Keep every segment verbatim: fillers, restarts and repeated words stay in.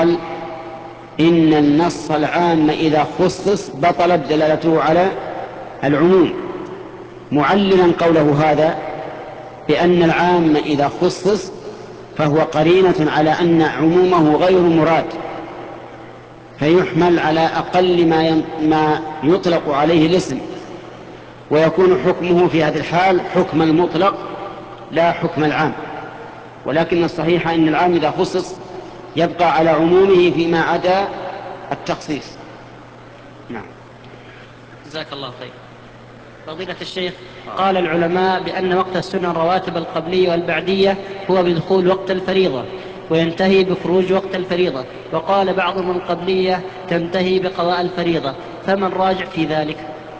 إن النص العام إذا خصص بطلت دلالته على العموم، معللا قوله هذا بأن العام إذا خصص فهو قرينة على أن عمومه غير مراد، فيحمل على أقل ما ما يطلق عليه الاسم، ويكون حكمه في هذه الحال حكم المطلق لا حكم العام. ولكن الصحيح أن العام إذا خصص يبقى على عمومه فيما عدا التخصيص. نعم. جزاك الله خير. فضيلة الشيخ، قال العلماء بأن وقت السنن الرواتب القبلية والبعدية هو بدخول وقت الفريضة وينتهي بخروج وقت الفريضة، وقال بعضهم القبلية تنتهي بقضاء الفريضة، فما الراجح في ذلك؟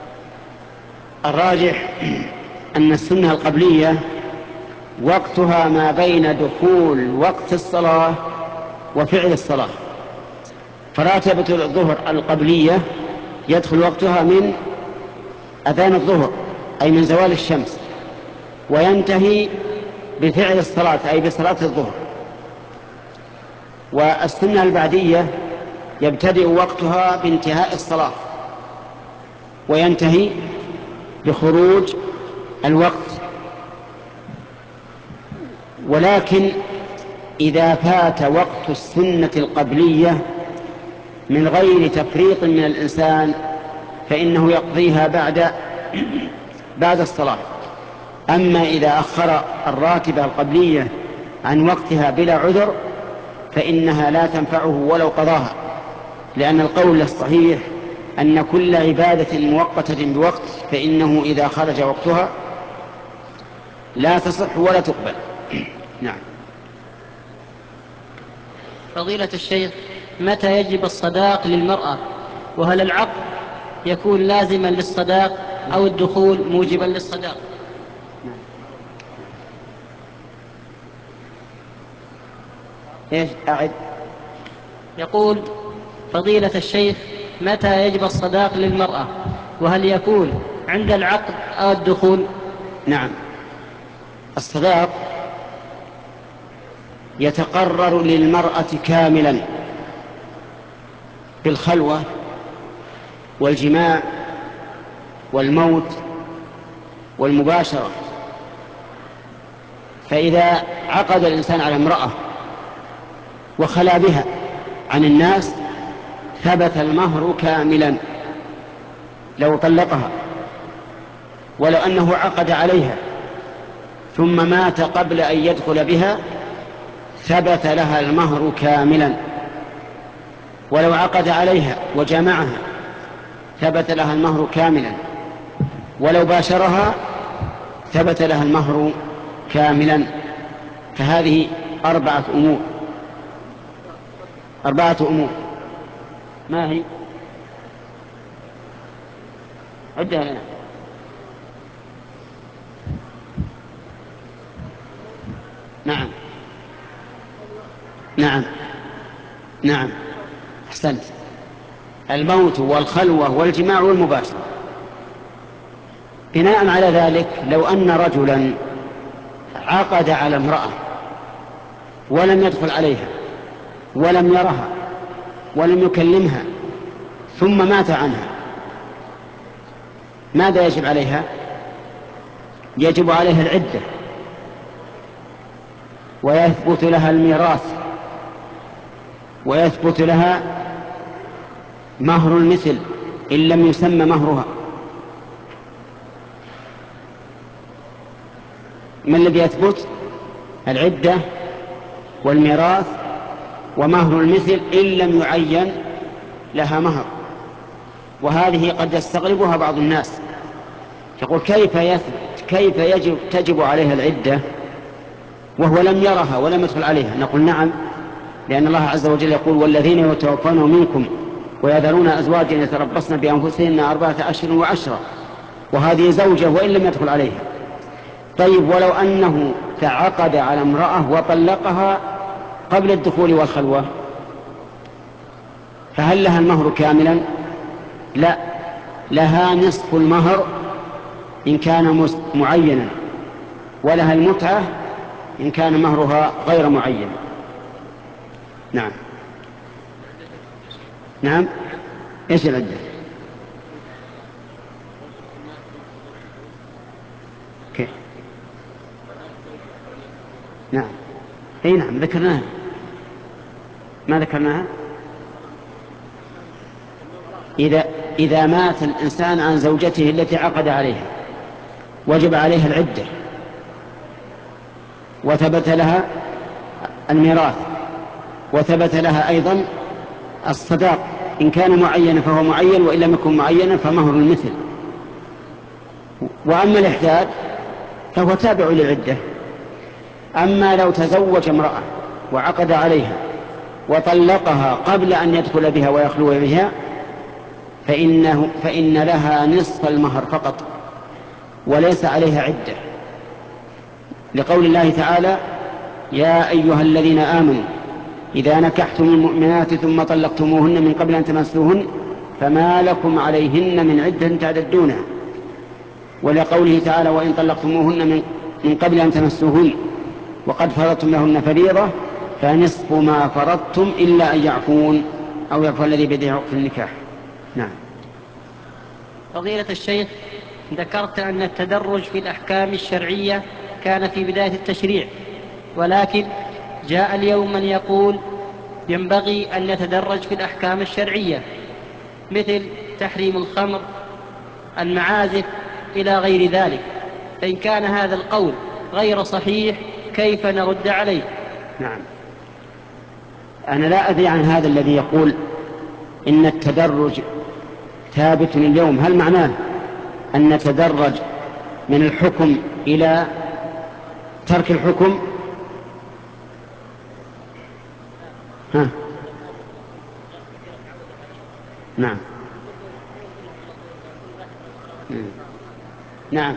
الراجح أن السنة القبلية وقتها ما بين دخول وقت الصلاة وفعل الصلاة، فراتبة الظهر القبلية يدخل وقتها من أذان الظهر أي من زوال الشمس، وينتهي بفعل الصلاة أي بصلاة الظهر. والسنة البعدية يبتدئ وقتها بانتهاء الصلاة وينتهي بخروج الوقت. ولكن إذا فات وقت السنة القبلية من غير تفريط من الإنسان فإنه يقضيها بعد بعد الصلاة. أما إذا أخر الراتبة القبلية عن وقتها بلا عذر فإنها لا تنفعه ولو قضاها، لأن القول الصحيح أن كل عبادة مؤقتة بوقت فإنه إذا خرج وقتها لا تصح ولا تقبل. نعم. فضيلة الشيخ، متى يجب الصداق للمرأة؟ وهل العقد يكون لازما للصداق أو الدخول موجبا للصداق؟ ايش أعد؟ يقول فضيلة الشيخ، متى يجب الصداق للمرأة؟ وهل يكون عند العقد أو الدخول؟ نعم. الصداق يتقرر للمرأة كاملا بالخلوة والجماع والموت والمباشرة. فإذا عقد الإنسان على امرأة وخلا بها عن الناس ثبت المهر كاملا لو طلقها، ولو أنه عقد عليها ثم مات قبل أن يدخل بها ثبت لها المهر كاملا، ولو عقد عليها وجمعها ثبت لها المهر كاملا، ولو باشرها ثبت لها المهر كاملا. فهذه أربعة أمور أربعة أمور ما هي؟ عدها لنا. نعم نعم نعم أحسنت. الموت والخلوة والجماع والمباشرة. بناء على ذلك لو أن رجلا عقد على امرأة ولم يدخل عليها ولم يرها ولم يكلمها ثم مات عنها، ماذا يجب عليها؟ يجب عليها العدة، ويثبت لها الميراث، ويثبت لها مهر المثل إن لم يسمى مهرها. ما الذي يثبت؟ العدة والميراث ومهر المثل إن لم يعين لها مهر. وهذه قد يستغربها بعض الناس، يقول كيف يثبت كيف يجب تجب عليها العدة وهو لم يرها ولم يدخل عليها؟ نقول نعم، لأن الله عز وجل يقول والذين يتوفون منكم ويذرون أزواجا يتربصن بأنفسهن أربعة أشهر وعشرة، وهذه زوجة وإن لم يدخل عليها. طيب ولو أنه تعقد على امرأة وطلقها قبل الدخول والخلوة فهل لها المهر كاملا؟ لا، لها نصف المهر إن كان معينا، ولها المتعة إن كان مهرها غير معين. نعم. نعم. إيش العدة؟ كيف؟ نعم. اي نعم ذكرناها. ما ذكرناها؟ إذا إذا مات الإنسان عن زوجته التي عقد عليها وجب عليها العدة، وثبت لها الميراث، وثبت لها أيضا الصداق، إن كان معينا فهو معين، وإن لم يكن معينا فمهر المثل. وأما الإحداد فهو تابع للعدة. أما لو تزوج امرأة وعقد عليها وطلقها قبل أن يدخل بها ويخلو بها فإنه فإن لها نصف المهر فقط وليس عليها عدة، لقول الله تعالى: يا أيها الذين آمنوا إذا نكحتم المؤمنات ثم طلقتموهن من قبل أن تمسوهن فما لكم عليهن من عدة تعتدونها. ولقوله تعالى: وإن طلقتموهن من قبل أن تمسوهن وقد فرضتم لهن فريضة فنصف ما فرضتم إلا أن يعفون أو يعفو الذي بيده عقد النكاح. نعم. فضيلة الشيخ، ذكرت أن التدرج في الأحكام الشرعية كان في بداية التشريع، ولكن جاء اليوم من يقول ينبغي أن نتدرج في الأحكام الشرعية مثل تحريم الخمر، المعازف، إلى غير ذلك. فإن كان هذا القول غير صحيح كيف نرد عليه؟ نعم. أنا لا أدري عن هذا الذي يقول إن التدرج ثابت اليوم، هل معناه أن نتدرج من الحكم إلى ترك الحكم؟ ها. نعم. نعم.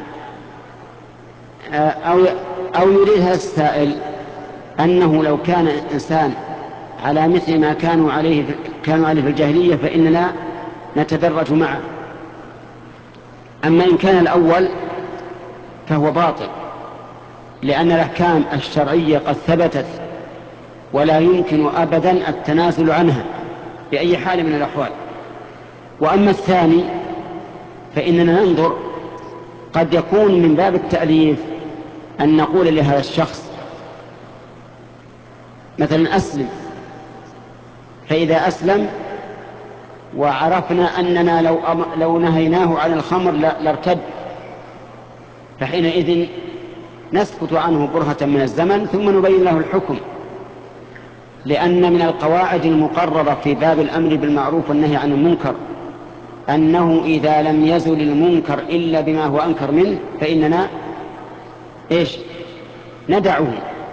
أو أو يريد هذا السائل أنه لو كان إنسان على مثل ما كانوا عليه كانوا عليه في الجاهلية فإننا نتدرج معه. أما إن كان الأول فهو باطل، لأن الأحكام الشرعية قد ثبتت ولا يمكن أبدا التنازل عنها بأي حال من الأحوال. وأما الثاني فإننا ننظر، قد يكون من باب التأليف أن نقول لهذا الشخص مثلا أسلم، فإذا أسلم وعرفنا أننا لو, لو نهيناه عن الخمر لارتد، فحينئذ نسكت عنه برهة من الزمن ثم نبين له الحكم، لأن من القواعد المقررة في باب الأمر بالمعروف والنهي عن المنكر أنه إذا لم يزل المنكر إلا بما هو أنكر منه فإننا إيش ندعه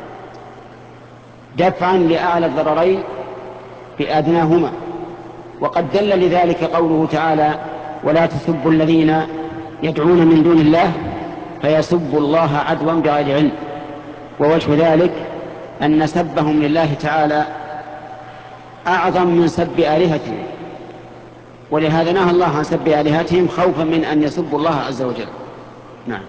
دفعا لأعلى الضررين بأدناهما. وقد دل لذلك قوله تعالى: ولا تسبوا الذين يدعون من دون الله فيسبوا الله عدوا بغير علم. ووجه ذلك أن سبهم لله تعالى أعظم من سب آلهتهم، ولهذا نهى الله عن سب آلهتهم خوفا من أن يسبوا الله عز وجل. نعم.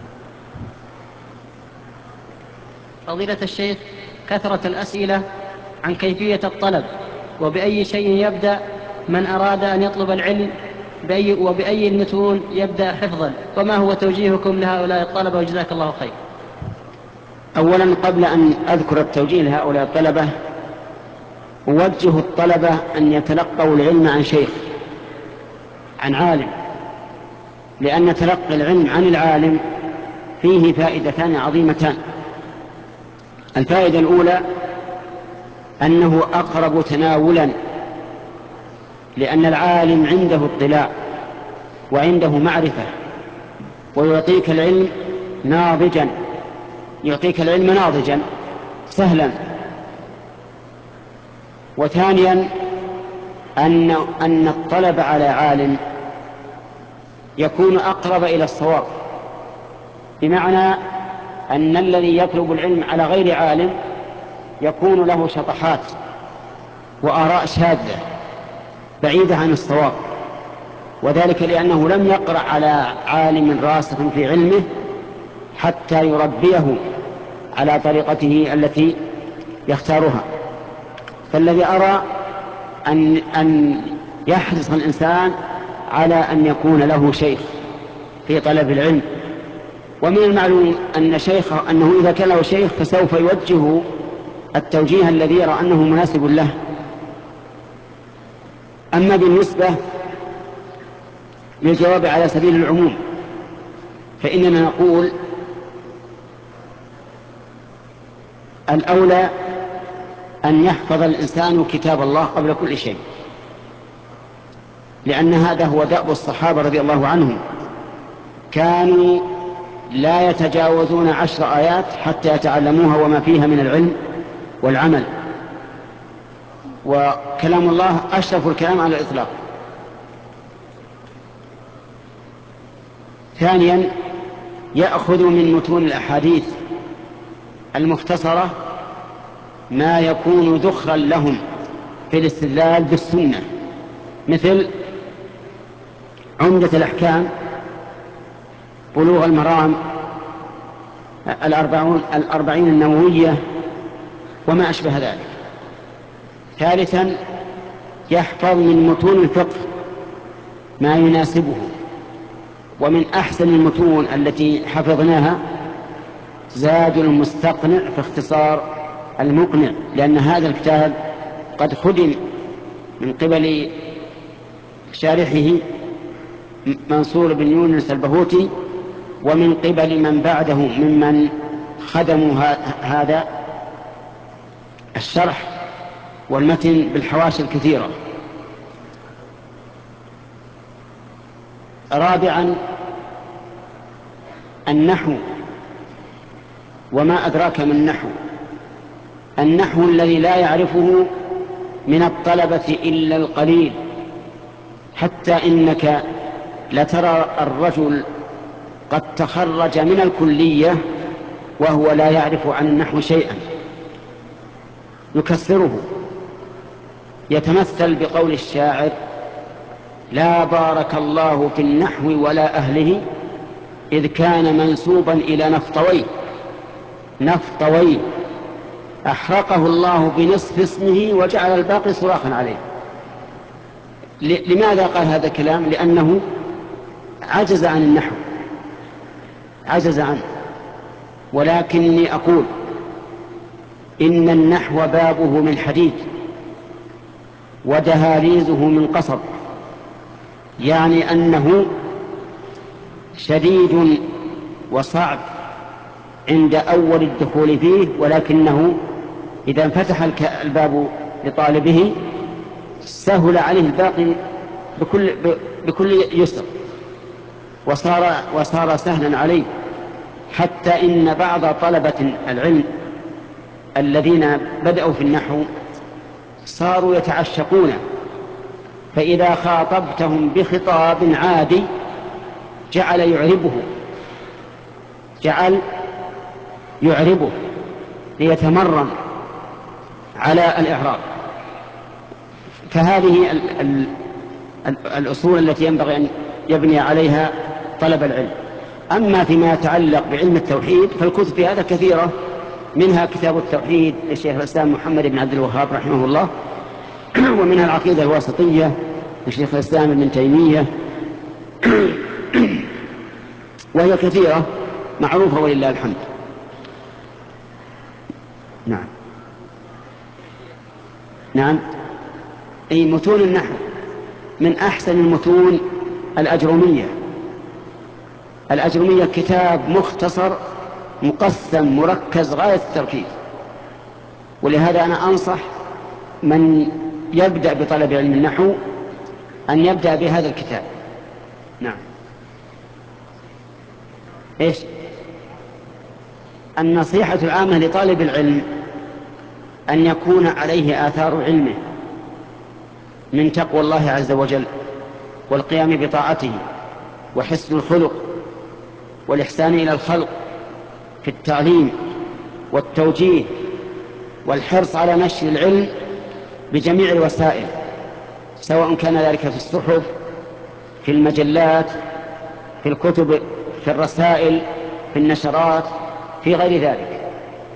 فضيلة الشيخ، كثرة الأسئلة عن كيفية الطلب وبأي شيء يبدأ من أراد أن يطلب العلم بأي وبأي المتون يبدأ حفظا، وما هو توجيهكم لهؤلاء الطلبة وجزاك الله خير؟ أولا قبل أن أذكر التوجيه لهؤلاء الطلبة أوجه الطلبة أن يتلقوا العلم عن شيخ، عن عالم، لأن تلقي العلم عن العالم فيه فائدتان عظيمتان. الفائدة الأولى أنه أقرب تناولا، لأن العالم عنده اطلاع وعنده معرفة، ويعطيك العلم ناضجا، يعطيك العلم ناضجا سهلا. وثانيا أن أن الطلب على عالم يكون أقرب إلى الصواب، بمعنى أن الذي يطلب العلم على غير عالم يكون له شطحات وآراء شاذة بعيدة عن الصواب، وذلك لأنه لم يقرأ على عالم راسخ في علمه حتى يربيه على طريقته التي يختارها. فالذي أرى أن, أن يحرص الإنسان على أن يكون له شيخ في طلب العلم. ومن المعلوم أن شيخه أنه إذا كان له شيخ فسوف يوجهه التوجيه الذي يرى أنه مناسب له. أما بالنسبة للجواب على سبيل العموم فإننا نقول الأولى أن يحفظ الإنسان كتاب الله قبل كل شيء، لأن هذا هو دأب الصحابة رضي الله عنهم، كانوا لا يتجاوزون عشر آيات حتى يتعلموها وما فيها من العلم والعمل، وكلام الله أشرف الكلام على الإطلاق. ثانيا يأخذ من متون الأحاديث المختصرة ما يكون ذخرا لهم في الاستدلال بالسنة، مثل عمدة الأحكام، بلوغ المرام، الأربعون الأربعين النووية وما أشبه ذلك. ثالثا يحفظ من متون الفقه ما يناسبه، ومن أحسن المتون التي حفظناها زاد المستقنع في اختصار المقنع، لأن هذا الكتاب قد خدم من قبل شارحه منصور بن يونس البهوتي، ومن قبل من بعده ممن خدموا هذا الشرح والمتن بالحواشي الكثيرة. رابعا النحو، وما أدراك من النحو. النحو الذي لا يعرفه من الطلبة إلا القليل، حتى إنك لترى الرجل قد تخرج من الكلية وهو لا يعرف عن النحو شيئا، يكسره. يتمثل بقول الشاعر: لا بارك الله في النحو ولا أهله إذ كان منسوبا إلى نفطوي نفطوي أحرقه الله بنصف اسمه وجعل الباقي صراخا عليه. لماذا قال هذا الكلام؟ لأنه عجز عن النحو، عجز عنه. ولكني أقول إن النحو بابه من حديد ودهاليزه من قصب، يعني أنه شديد وصعب عند أول الدخول فيه، ولكنه إذا انفتح الباب لطالبه سهل عليه الباقي بكل, بكل يسر، وصار, وصار سهلا عليه، حتى إن بعض طلبة العلم الذين بدأوا في النحو صاروا يتعشقونه، فإذا خاطبتهم بخطاب عادي جعل يعربه جعل يعربه ليتمرن على الإعراب. فهذه ال ال ال الأصول التي ينبغي أن يبني عليها طلب العلم. أما فيما يتعلق بعلم التوحيد فالكتب في هذا كثيرة، منها كتاب التوحيد للشيخ الإسلام محمد بن عبد الوهاب رحمه الله، ومنها العقيدة الواسطية للشيخ الإسلام ابن تيمية، وهي كثيرة معروفة ولله الحمد. نعم نعم أي متون النحو من أحسن المتون الأجرمية. الأجرمية كتاب مختصر مقسم مركز غاية التركيز، ولهذا أنا أنصح من يبدأ بطلب علم النحو أن يبدأ بهذا الكتاب. نعم. إيش النصيحة العامة لطالب العلم؟ أن يكون عليه آثار علمه من تقوى الله عز وجل والقيام بطاعته وحسن الخلق والإحسان إلى الخلق في التعليم والتوجيه والحرص على نشر العلم بجميع الوسائل، سواء كان ذلك في الصحف، في المجلات، في الكتب، في الرسائل، في النشرات، في غير ذلك.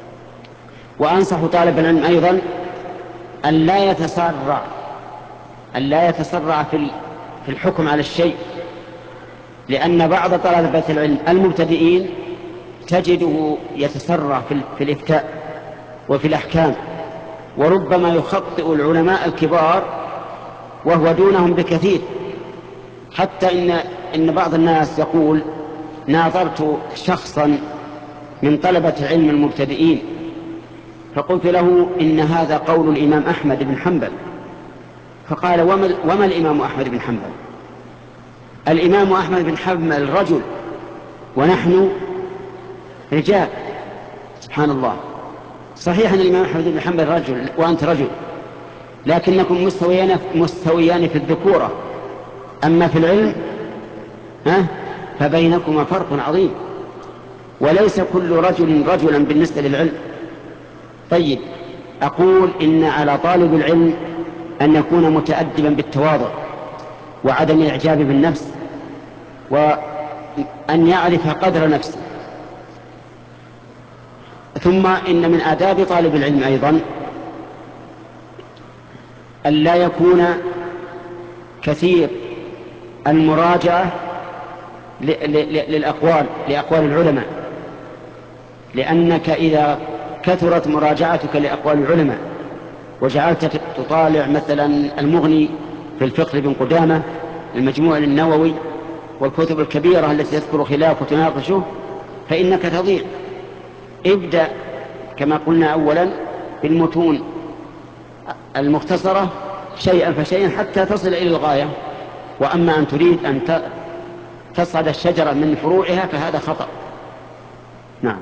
وأنصح طالب العلم أيضا أن لا يتسرع أن لا يتسرع في في الحكم على الشيء، لأن بعض طلبة العلم المبتدئين تجده يتسرع في الإفتاء وفي الأحكام، وربما يخطئ العلماء الكبار وهو دونهم بكثير، حتى إن, إن بعض الناس يقول: ناظرت شخصا من طلبة العلم المبتدئين فقلت له: إن هذا قول الإمام أحمد بن حنبل. فقال: وما, وما الإمام أحمد بن حنبل؟ الإمام أحمد بن حنبل رجل ونحن رجال. سبحان الله. صحيح أن الإمام أحمد بن حنبل رجل وأنت رجل، لكنكم مستويان, مستويان في الذكورة، أما في العلم ها فبينكما فرق عظيم، وليس كل رجل رجلا بالنسبة للعلم. طيب، أقول إن على طالب العلم أن يكون متأدبا بالتواضع وعدم الإعجاب بالنفس، وأن يعرف قدر نفسه. ثم إن من آداب طالب العلم أيضا أن لا يكون كثير المراجعة للأقوال لأقوال العلماء، لأنك إذا كثرت مراجعتك لأقوال العلماء وجعلت تطالع مثلا المغني في الفقه بن قدامة، المجموع للنووي، والكتب الكبيرة التي تذكر خلاف وتناقشه، فإنك تضيع. ابدأ كما قلنا أولا بالمتون المختصرة شيئا فشيئا حتى تصل إلى الغاية، وأما أن تريد أن تصعد الشجرة من فروعها فهذا خطأ. نعم.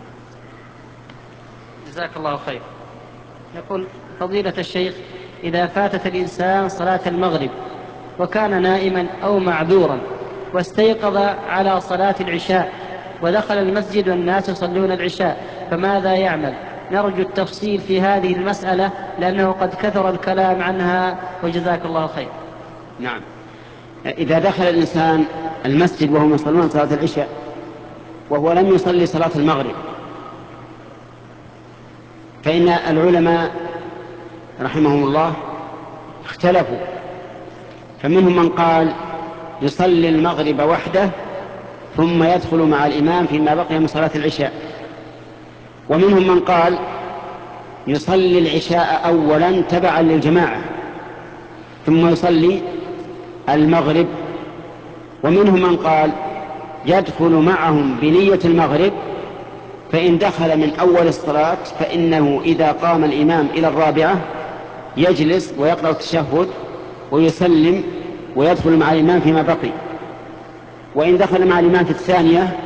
جزاك الله خير. يقول فضيلة الشيخ: إذا فاتت الإنسان صلاة المغرب وكان نائما أو معذورا واستيقظ على صلاة العشاء ودخل المسجد والناس يصلون العشاء، فماذا يعمل؟ نرجو التفصيل في هذه المسألة لأنه قد كثر الكلام عنها، وجزاك الله خير. نعم. إذا دخل الإنسان المسجد وهم يصلون صلاة العشاء وهو لم يصلي صلاة المغرب، فإن العلماء رحمهم الله اختلفوا، فمنهم من قال يصلي المغرب وحده ثم يدخل مع الإمام فيما بقي من صلاة العشاء، ومنهم من قال يصلي العشاء أولا تبعا للجماعة ثم يصلي المغرب، ومنهم من قال يدخل معهم بنية المغرب، فإن دخل من أول الصلاة فإنه إذا قام الإمام إلى الرابعة يجلس ويقرأ التشهد ويسلم ويدخل مع الإمام فيما بقي، وإن دخل مع الإمام في الثانية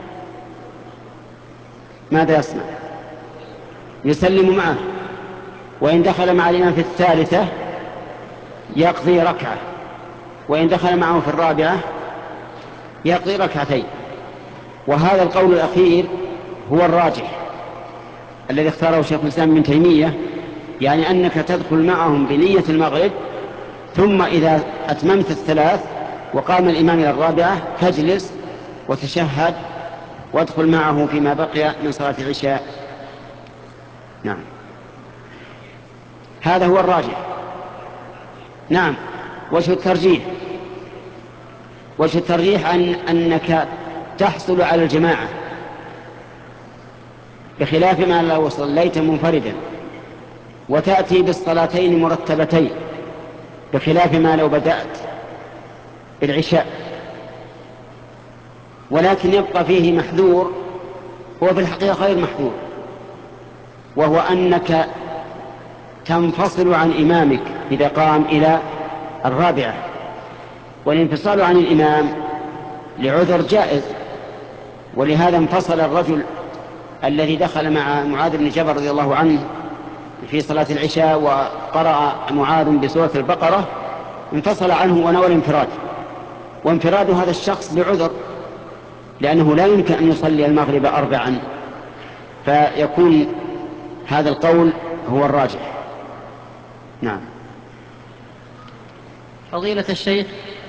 ماذا يصنع؟ يسلم معه، وإن دخل مع الإمام في الثالثة يقضي ركعة، وإن دخل معه في الرابعة يقضي ركعتين. وهذا القول الأخير هو الراجح الذي اختاره شيخ الإسلام ابن تيمية، يعني أنك تدخل معهم بنية المغرب، ثم إذا أتممت الثلاث وقام الإمام إلى الرابعة تجلس وتشهد وادخل معه فيما بقي من صلاة العشاء. نعم، هذا هو الراجح. نعم. وجه الترجيح وجه الترجيح أن أنك تحصل على الجماعة، بخلاف ما لو صليت منفردا، وتأتي بالصلاتين مرتبتين، بخلاف ما لو بدأت بالعشاء. ولكن يبقى فيه محذور، هو في الحقيقة غير محذور، وهو أنك تنفصل عن إمامك إذا قام إلى الرابعة، والانفصال عن الإمام لعذر جائز، ولهذا انفصل الرجل الذي دخل مع معاذ بن جبل رضي الله عنه في صلاة العشاء وقرأ معاذ بسورة البقرة، انفصل عنه ونوى الانفراد، وانفراد هذا الشخص بعذر، لأنه لا يمكن أن يصلي المغرب أربعا، فيكون هذا القول هو الراجح. نعم. فضيلة الشيخ،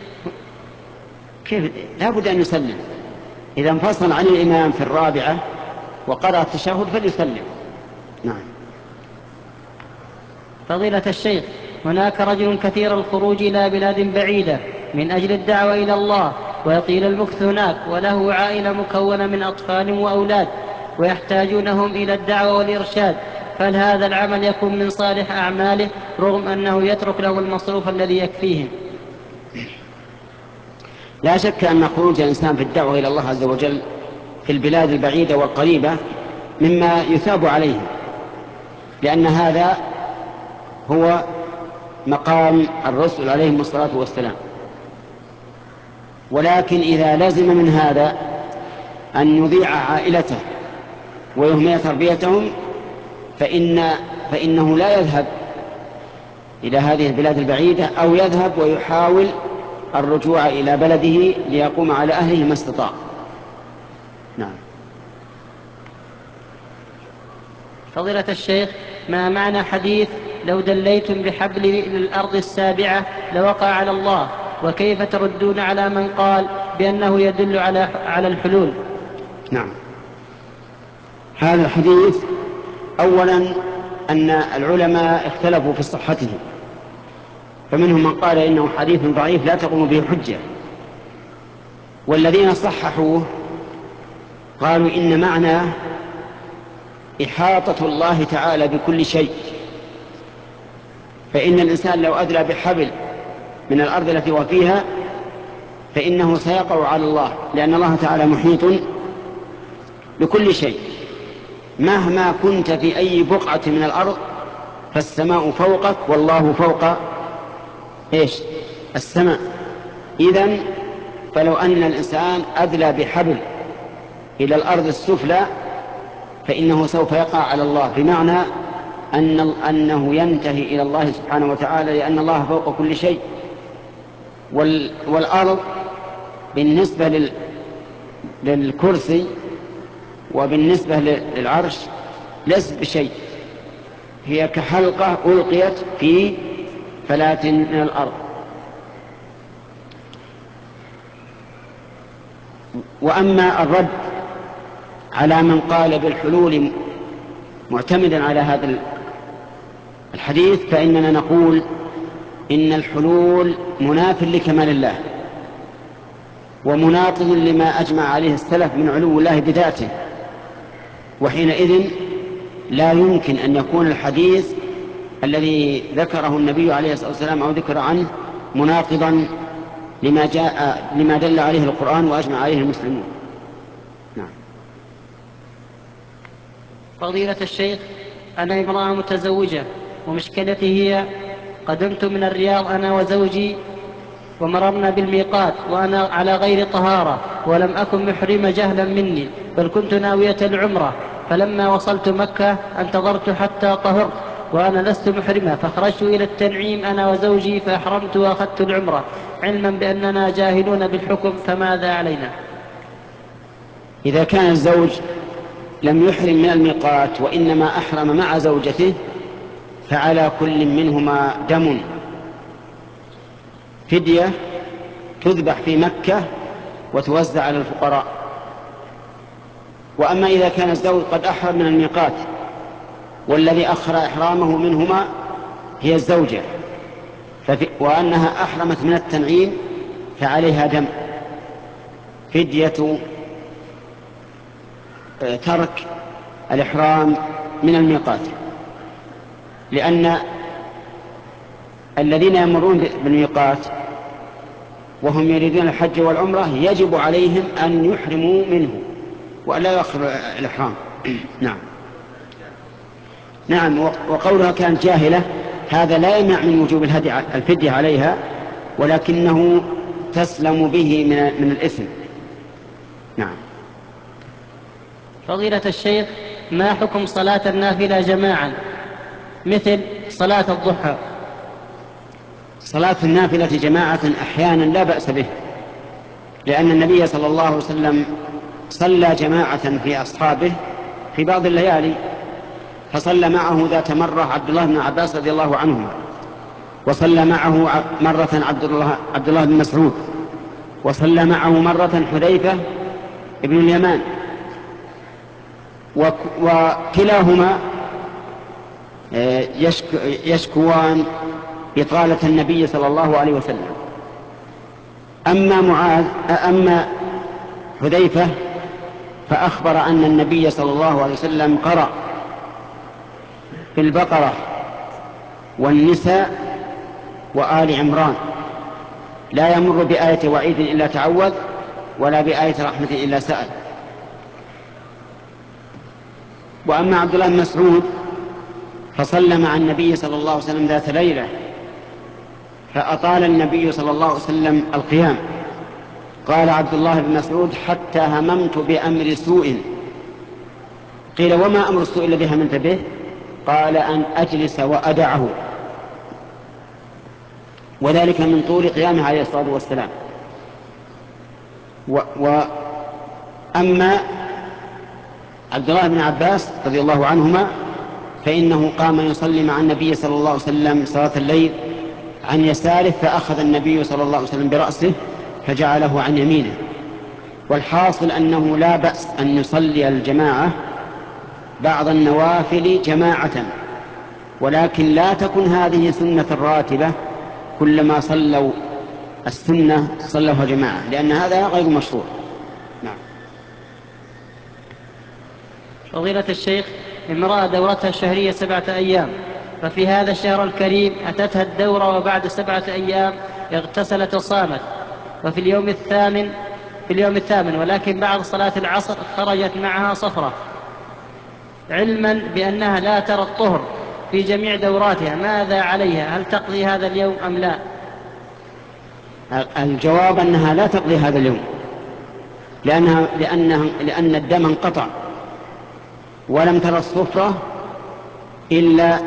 كيف لا بد أن يسلم؟ إذا انفصل عن الإمام في الرابعة وقرأ التشهد فليسلم. نعم. فضيلة الشيخ، هناك رجل كثير الخروج إلى بلاد بعيدة من أجل الدعوة إلى الله، ويطيل المكث هناك، وله عائلة مكونة من أطفال وأولاد ويحتاجونهم إلى الدعوة والإرشاد، فهل هذا العمل يكون من صالح أعماله رغم أنه يترك له المصروف الذي يكفيهم؟ لا شك أن خروج الإنسان في الدعوة إلى الله عز وجل في البلاد البعيدة والقريبة مما يثاب عليه، لأن هذا هو مقام الرسل عليهم الصلاة والسلام. ولكن إذا لزم من هذا أن يضيع عائلته ويهمل تربيتهم فإن فإنه لا يذهب إلى هذه البلاد البعيدة، أو يذهب ويحاول الرجوع إلى بلده ليقوم على أهله ما استطاع. نعم. فضيلة الشيخ، ما معنى حديث لو دليتم بحبل إلى الأرض السابعة لوقع على الله، وكيف تردون على من قال بأنه يدل على على الحلول؟ نعم، هذا الحديث أولا أن العلماء اختلفوا في صحته، فمنهم من قال إنه حديث ضعيف لا تقوم به حجة، والذين صححوه قالوا إن معناه إحاطة الله تعالى بكل شيء، فإن الإنسان لو أدلى بحبل من الأرض التي هو فيها فإنه سيقع على الله، لأن الله تعالى محيط بكل شيء. مهما كنت في أي بقعة من الأرض فالسماء فوقك والله فوق إيش؟ السماء. إذن فلو أن الإنسان أدلى بحبل إلى الأرض السفلى فإنه سوف يقع على الله، بمعنى أن أنه ينتهي إلى الله سبحانه وتعالى، لأن الله فوق كل شيء. والأرض بالنسبة لل... للكرسي وبالنسبة للعرش ليست بشيء، هي كحلقة ألقيت في فلاة من الأرض. وأما الرد على من قال بالحلول معتمدا على هذا الحديث فإننا نقول إن الحلول مناف لكمال الله ومناقض لما أجمع عليه السلف من علو الله بذاته، وحينئذ لا يمكن أن يكون الحديث الذي ذكره النبي عليه الصلاة والسلام أو ذكر عنه مناقضا لما جاء لما دل عليه القرآن وأجمع عليه المسلمون. نعم. فضيلة الشيخ، أنا امرأة متزوجة ومشكلتي هي قدمت من الرياض أنا وزوجي ومررنا بالميقات وأنا على غير طهارة ولم أكن محرمة جهلا مني، بل كنت ناوية العمرة، فلما وصلت مكة انتظرت حتى طهرت وأنا لست محرمة، فخرجت إلى التنعيم أنا وزوجي فأحرمت وأخذت العمرة علما بأننا جاهلون بالحكم، فماذا علينا؟ إذا كان الزوج لم يحرم من الميقات وإنما أحرم مع زوجته فعلى كل منهما دم، فدية تذبح في مكة وتوزع على الفقراء. وأما إذا كان الزوج قد أحرم من الميقات والذي أخر إحرامه منهما هي الزوجة وأنها أحرمت من التنعيم فعليها دم، فدية ترك الإحرام من الميقات، لأن الذين يمرون بالميقات وهم يريدون الحج والعمرة يجب عليهم أن يحرموا منه ولا يؤخر الإحرام. نعم. نعم. وقولها كانت جاهلة هذا لا يمنع من وجوب الفدية عليها، ولكنه تسلم به من, من الإثم. نعم. فضيلة الشيخ، ما حكم صلاة النافلة جماعا مثل صلاة الضحى؟ صلاة النافلة جماعة أحيانا لا بأس به، لأن النبي صلى الله عليه وسلم صلى جماعة في أصحابه في بعض الليالي، فصلى معه ذات مرة عبد الله بن عباس رضي الله عنهما، وصلى معه مرة عبد الله, عبد الله بن مسعود، وصلى معه مرة حذيفة ابن اليمان، وكلاهما يشكوان إطالة النبي صلى الله عليه وسلم. أما معاذ أما حذيفة فأخبر أن النبي صلى الله عليه وسلم قرأ في البقرة والنساء وآل عمران لا يمر بآية وعيد إلا تعوذ ولا بآية رحمة إلا سأل. وأما عبد الله بن مسعود فصلى مع النبي صلى الله عليه وسلم ذات ليلة فأطال النبي صلى الله عليه وسلم القيام. قال عبد الله بن مسعود حتى هممت بأمر سوء. قيل وما أمر السوء الذي هممت به؟ قال أن أجلس وأدعه، وذلك من طول قيامه عليه الصلاة والسلام. وأما عبد الله بن عباس رضي الله عنهما فإنه قام يصلي مع النبي صلى الله عليه وسلم صلاة الليل عن يساره، فأخذ النبي صلى الله عليه وسلم برأسه فجعله عن يمينه. والحاصل أنه لا بأس أن يصلي الجماعة بعض النوافل جماعة، ولكن لا تكن هذه سنة راتبة كلما صلوا السنة صلوها جماعة، لأن هذا غير مشروع. نعم. فضيلة الشيخ، امرأة دورتها الشهرية سبعة أيام، ففي هذا الشهر الكريم أتتها الدورة وبعد سبعة أيام اغتسلت وصامت، وفي اليوم الثامن في اليوم الثامن ولكن بعد صلاة العصر خرجت معها صفرة، علما بأنها لا ترى الطهر في جميع دوراتها، ماذا عليها؟ هل تقضي هذا اليوم أم لا؟ الجواب أنها لا تقضي هذا اليوم، لأنها لأنها لأن الدم انقطع ولم ترى الصفرة إلا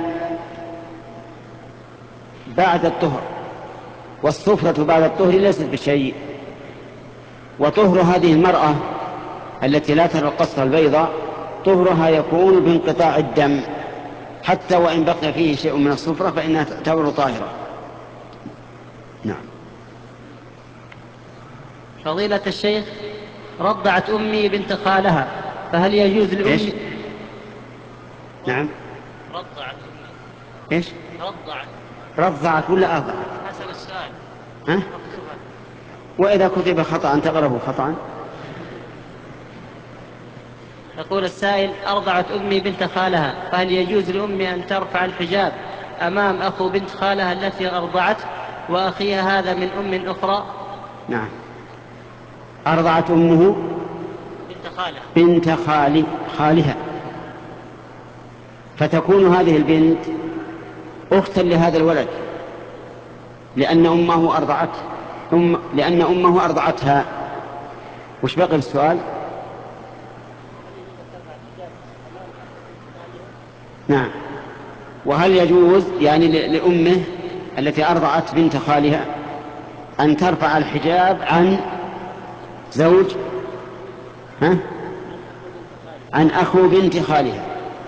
بعد الطهر، والصفرة بعد الطهر ليست بشيء. وطهر هذه المرأة التي لا ترى القصة البيضاء طهرها يكون بانقطاع الدم، حتى وإن بقي فيه شيء من الصفرة فإنها تعتبر طاهرة. نعم. فضيلة الشيخ، رضعت أمي بنت خالها، فهل يجوز لأمي إيش؟ نعم. رضعت أمي. إيش؟ رضعت. رضعت ولا أرضعت؟ حسب السؤال. ها؟ وإذا كتب خطأ تقربه خطأ. يقول السائل: أرضعت أمي بنت خالها، فهل يجوز لأمي أن ترفع الحجاب أمام أخو بنت خالها التي أرضعته وأخيها هذا من أم أخرى؟ نعم. أرضعت أمه بنت خالها بنت خال خالها، فتكون هذه البنت أختا لهذا الولد، لأن أمه أرضعته أم لأن أمه أرضعتها. وش بقي السؤال؟ نعم. وهل يجوز يعني لأمه التي أرضعت بنت خالها أن ترفع الحجاب عن زوج ها؟ عن أخو بنت خالها؟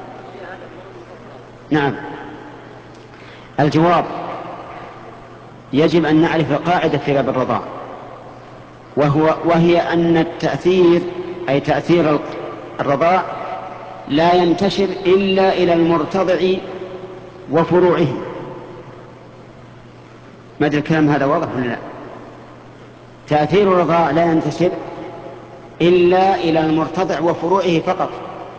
نعم. الجواب: يجب أن نعرف قاعدة في باب الرضاع، وهو وهي أن التأثير أي تأثير الرضاع لا ينتشر إلا إلى المرتضع وفروعه. ما أدري الكلام هذا واضح ولا لا؟ تأثير الرضاع لا ينتشر إلا إلى المرتضع وفروعه فقط.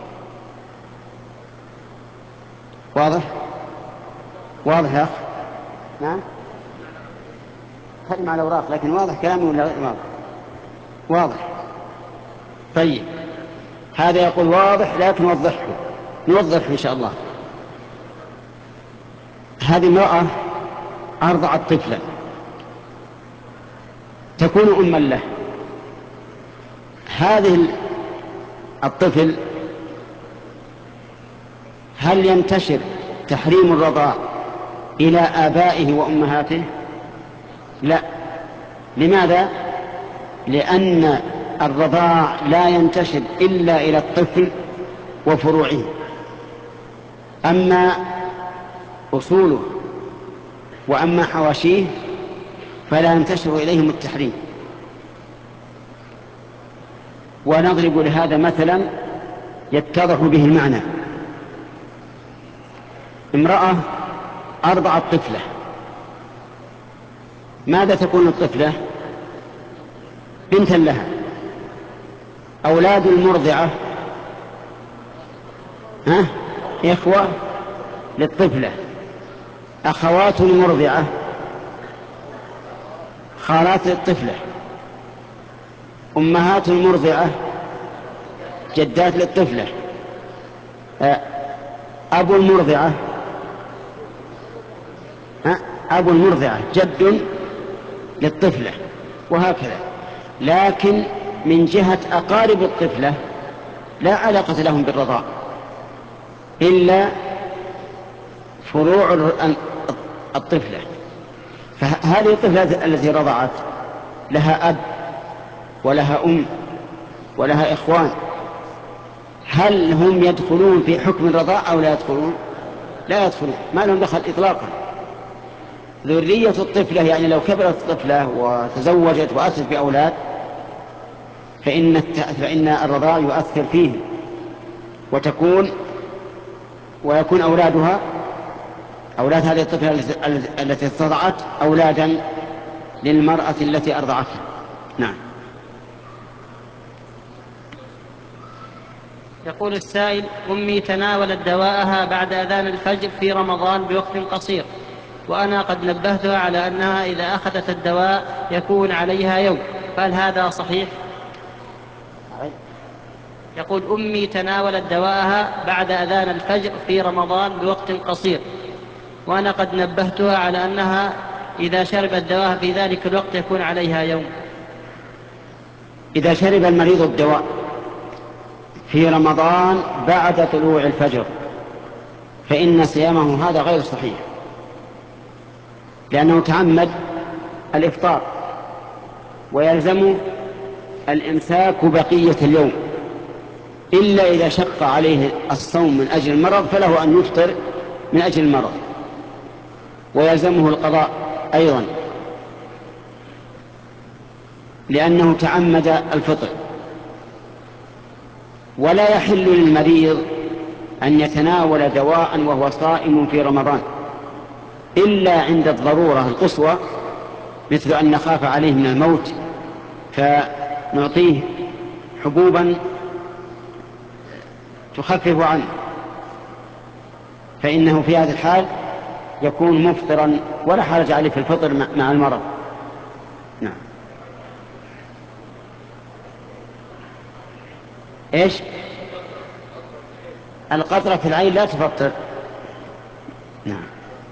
واضح؟ واضح يا أخ؟ نعم. خلي مع الأوراق، لكن واضح كلامي ولا غير واضح؟ واضح. طيب، هذا يقول واضح لكن وضحه، نوضح إن شاء الله. هذه امرأة أرضعت طفلا تكون أما له. هذه الطفل هل ينتشر تحريم الرضاع إلى آبائه وأمهاته؟ لا. لماذا؟ لأن الرضاع لا ينتشر إلا إلى الطفل وفروعه، أما أصوله وأما حواشيه فلا ينتشر إليهم التحريم. ونضرب لهذا مثلا يتضح به المعنى. امرأة أرضعت طفلة ماذا تكون الطفلة؟ بنتا لها. أولاد المرضعة ها؟ إخوة للطفلة. أخوات المرضعة خالات للطفلة. أمهات المرضعة جدات للطفلة. أبو المرضعة ها؟ أبو المرضعة جد للطفلة، وهكذا. لكن من جهة أقارب الطفلة لا علاقة لهم بالرضاع إلا فروع الطفلة. فهذه الطفلة التي رضعت لها أب ولها أم ولها إخوان، هل هم يدخلون في حكم الرضاع أو لا يدخلون؟ لا يدخلون، ما لهم دخل إطلاقا. ذرية الطفلة يعني لو كبرت الطفلة وتزوجت وأتت بأولاد فإن, فإن الرضاع يؤثر فيه، وتكون ويكون أولادها أولاد هذه الطفلة التي استرضعت أولادا للمرأة التي أرضعتها. نعم. يقول السائل: أمي تناولت دواءها بعد أذان الفجر في رمضان بوقت قصير، وأنا قد نبهتها على أنها إذا أخذت الدواء يكون عليها يوم، فهل هذا صحيح؟ يقول: أمي تناولت دواءها بعد أذان الفجر في رمضان بوقت قصير، وأنا قد نبهتها على أنها إذا شربت دواءها في ذلك الوقت يكون عليها يوم. إذا شرب المريض الدواء في رمضان بعد طلوع الفجر فإن صيامه هذا غير صحيح، لأنه تعمد الإفطار ويلزم الإمساك بقية اليوم، إلا إذا شق عليه الصوم من أجل المرض فله أن يفطر من أجل المرض، ويلزمه القضاء أيضا لأنه تعمد الفطر. ولا يحل للمريض أن يتناول دواء وهو صائم في رمضان إلا عند الضرورة القصوى، مثل أن نخاف عليه من الموت فنعطيه حبوبا تخفف عنه، فإنه في هذه الحال يكون مفطرا ولا حرج عليه في الفطر مع المرض. نعم. إيش؟ القطرة في العين لا تفطر. نعم.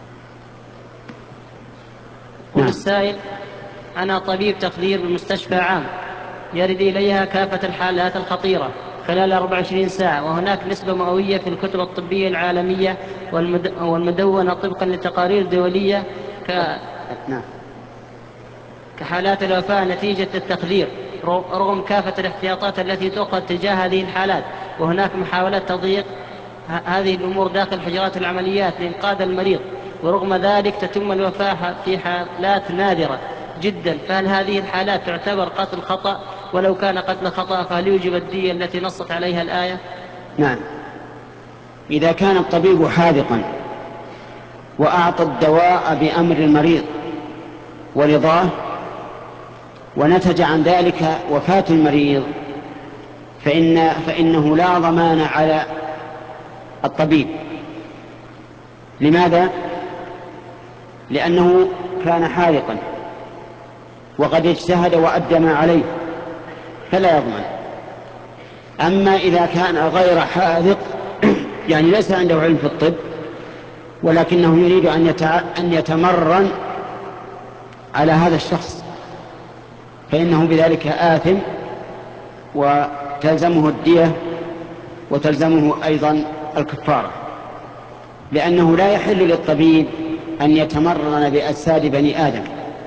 يقول السائل: أنا طبيب تخدير بمستشفى عام، يرد إليها كافة الحالات الخطيرة خلال أربع وعشرين ساعة، وهناك نسبة مئوية في الكتب الطبية العالمية والمدونة طبقا لتقارير دولية ك... كحالات الوفاة نتيجة التخدير، رغم كافة الاحتياطات التي تؤخذ تجاه هذه الحالات، وهناك محاولات تضييق هذه الأمور داخل حجرات العمليات لإنقاذ المريض، ورغم ذلك تتم الوفاة في حالات نادرة جدا. فهل هذه الحالات تعتبر قتل خطأ؟ ولو كان قتل خطأ فهل يوجب الدية التي نصت عليها الآية؟ نعم. إذا كان الطبيب حاذقا وأعطى الدواء بأمر المريض ورضاه ونتج عن ذلك وفاة المريض فإن فإنه لا ضمان على الطبيب. لماذا؟ لأنه كان حاذقا وقد اجتهد وأدى ما عليه فلا يضمن. أما إذا كان غير حاذق يعني ليس عنده علم في الطب ولكنه يريد أن, يتع... أن يتمرن على هذا الشخص فإنه بذلك آثم وتلزمه الدية وتلزمه أيضا الكفارة، لأنه لا يحل للطبيب أن يتمرن بأجساد بني آدم،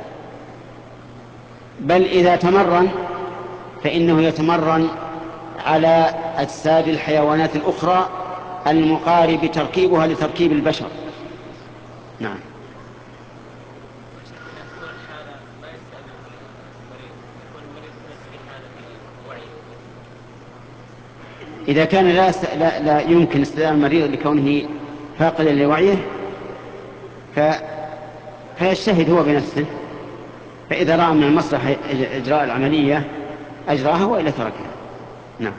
بل إذا تمرن فإنه يتمرن على أجساد الحيوانات الأخرى المقارب تركيبها لتركيب البشر. نعم. إذا كان لا, لا, لا يمكن استدعاء المريض لكونه فاقدا لوعيه ف... فيجتهد هو بنفسه فإذا رأى من المصلحة إجراء العملية أجراها وإلا تركها. نعم.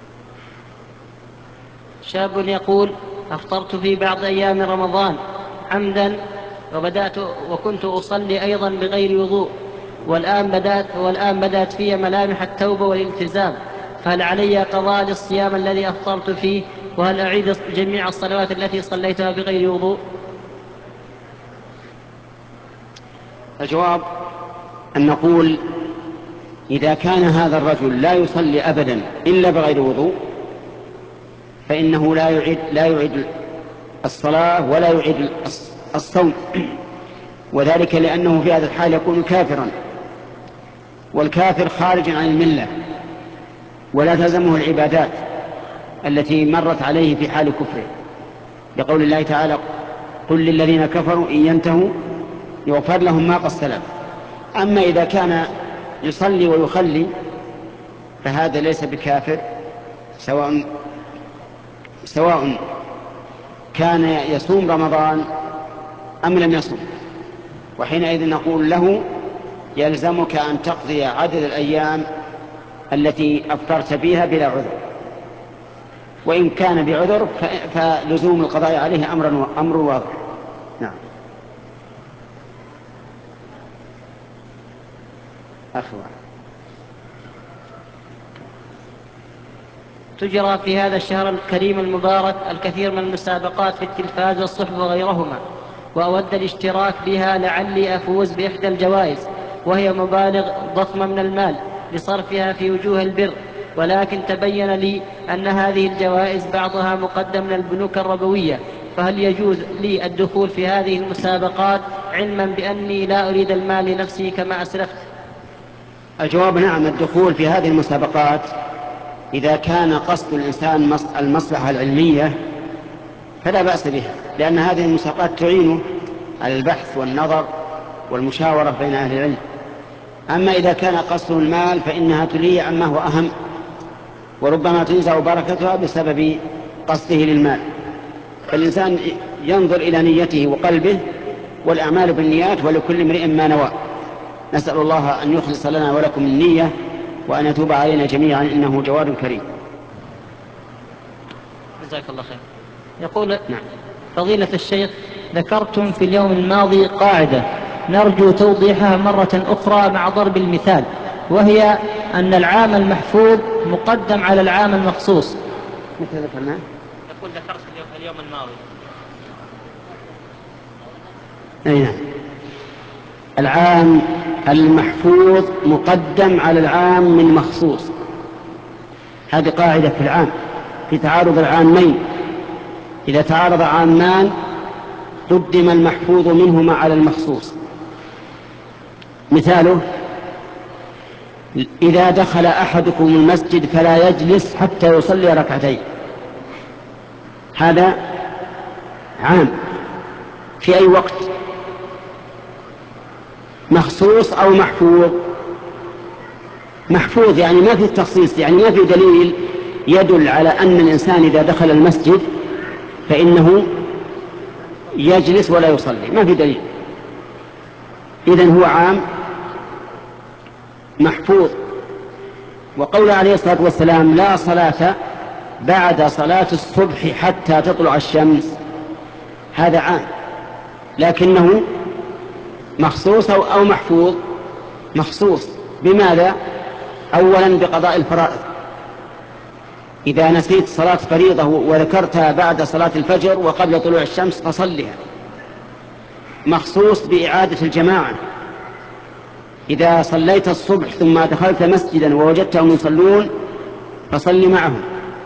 شاب يقول: أفطرت في بعض أيام رمضان عمدا وبدأت وكنت أصلي أيضا بغير وضوء، والآن بدأت, والآن بدأت في ملامح التوبة والالتزام، فهل علي قضاء للصيام الذي أفطرت فيه؟ وهل أعيد جميع الصلوات التي صليتها بغير وضوء؟ الجواب أن نقول: إذا كان هذا الرجل لا يصلي أبدا إلا بغير وضوء فإنه لا يعيد, لا يعيد الصلاة ولا يعيد الصوم، وذلك لأنه في هذا الحال يكون كافرا، والكافر خارج عن الملة ولا تلزمه العبادات التي مرت عليه في حال كفره، لقول الله تعالى: قل للذين كفروا إن ينتهوا يغفر لهم ما قد سلف. أما إذا كان يصلي ويخلي فهذا ليس بكافر، سواء سواء كان يصوم رمضان أم لم يصوم، وحينئذ نقول له: يلزمك أن تقضي عدد الأيام التي أفطرت فيها بلا عذر، وإن كان بعذر فلزوم القضاء عليه أمر أمر واضح. نعم. أخوة. تجرى في هذا الشهر الكريم المبارك الكثير من المسابقات في التلفاز والصحف وغيرهما، وأود الاشتراك بها لعلي أفوز بإحدى الجوائز، وهي مبالغ ضخمة من المال لصرفها في وجوه البر، ولكن تبين لي أن هذه الجوائز بعضها مقدم من البنوك الربوية، فهل يجوز لي الدخول في هذه المسابقات علما بأني لا أريد المال لنفسي كما أسلفت؟ الجواب: نعم، الدخول في هذه المسابقات إذا كان قصد الإنسان المصلحة العلمية فلا بأس بها، لأن هذه المسابقات تعينه على البحث والنظر والمشاورة بين أهل العلم. أما إذا كان قصده المال فإنها تلي عما هو أهم، وربما تنزع بركتها بسبب قصده للمال. فالإنسان ينظر إلى نيته وقلبه، والأعمال بالنيات ولكل امرئ ما نوى. نسأل الله أن يخلص لنا ولكم النية، وأن يتوب علينا جميعا، إنه جواد كريم. جزاك الله خير. يقول: نعم. فضيلة الشيخ، ذكرتم في اليوم الماضي قاعدة نرجو توضيحها مرة أخرى مع ضرب المثال، وهي أن العام المحفوظ مقدم على العام المخصوص. متى ذكرنا؟ يقول: ذكرت في اليوم الماضي. أين؟ العام المحفوظ مقدم على العام المخصوص، هذه قاعدة في العام، في تعارض العامين. إذا تعارض عامان قدم المحفوظ منهما على المخصوص. مثاله: إذا دخل أحدكم المسجد فلا يجلس حتى يصلي ركعتين، هذا عام في أي وقت؟ مخصوص أو محفوظ؟ محفوظ، يعني ما في التخصيص، يعني ما في دليل يدل على أن الإنسان إذا دخل المسجد فإنه يجلس ولا يصلي، ما في دليل. إذن هو عام محفوظ. وقول عليه الصلاة والسلام: لا صلاة بعد صلاة الصبح حتى تطلع الشمس، هذا عام، لكنه مخصوص أو محفوظ؟ مخصوص. بماذا؟ أولا بقضاء الفرائض، إذا نسيت صلاة فريضة وذكرتها بعد صلاة الفجر وقبل طلوع الشمس فصلها. مخصوص بإعادة الجماعة، إذا صليت الصبح ثم دخلت مسجدا ووجدتهم يصلون فصل معهم.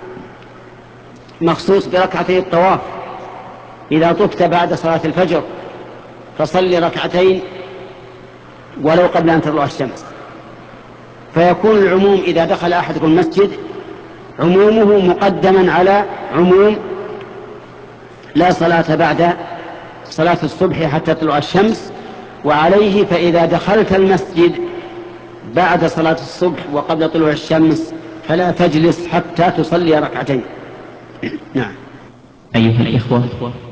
مخصوص بركعتي الطواف، إذا طفت بعد صلاة الفجر فصل ركعتين ولو قبل أن تطلع الشمس. فيكون العموم إذا دخل أحدكم المسجد عمومه مقدما على عموم لا صلاة بعد صلاة الصبح حتى تطلع الشمس. وعليه فإذا دخلت المسجد بعد صلاة الصبح وقبل طلوع الشمس فلا تجلس حتى تصلي ركعتين. نعم. أيها الإخوة،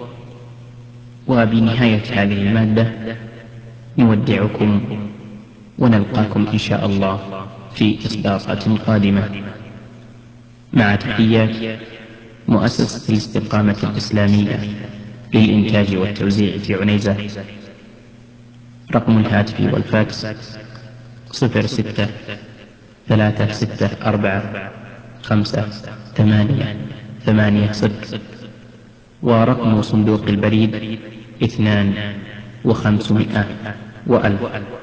وبنهاية هذه المادة نودعكم ونلقاكم إن شاء الله في إصدارات قادمة، مع تحيات مؤسسة الاستقامة الإسلامية للإنتاج والتوزيع في عنيزة. رقم الهاتف والفاكس صفر ستة ثلاثة ستة أربعة خمسة ثمانية ثمانية صفر، ورقم صندوق البريد اثنان وخمسمائة وألف.